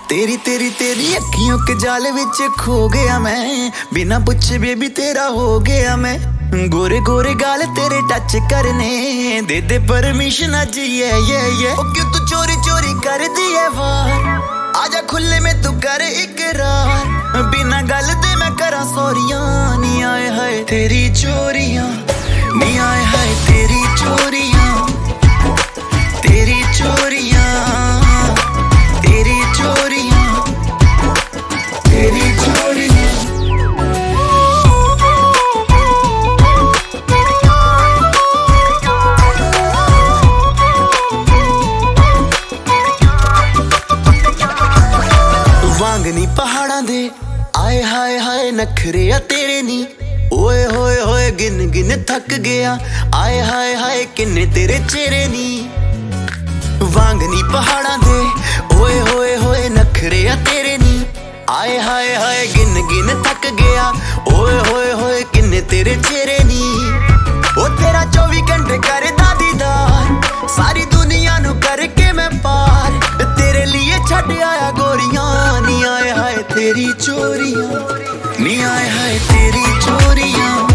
तेरी तेरी तेरी अखियों के जाल विच खो गया मैं, बिना पूछे बेबी तेरा हो गया मैं। गोरे गोरे गाल तेरे टच करने दे दे परमिशन अज ये ओ क्यों तू चोरी चोरी कर दी है वार, आजा खुले में तू कर इकरार। बिना गल दे मैं करा सोरियां, नी आए हाय तेरी चोरियां, नी आए हाय तेरी चोरियां, तेरी चोरियां, तेरी चोरियां, तेरी चोरियां। वांगनी पहाड़ां दे आए हाय हाय नखरे आ तेरे नी, ओए होए होए गिन गिन थक गया, आए हाय हाय किन्ने तेरे चेहरे नी। वांगनी पहाड़ां दे ओए होए होए नखरे आ तेरे नी, आए हाय हाय गिन गिन थक गया, ओए होए होए किन्ने तेरे चेहरे नी। ओ तेरा 24 घंटे करदा दीदार, सारी दुनिया नु करके मैं पार, तेरे लिए छड़ आया गोरियां, नी आए हाय तेरी चोरियां, नी आए हाय तेरी चोरियां।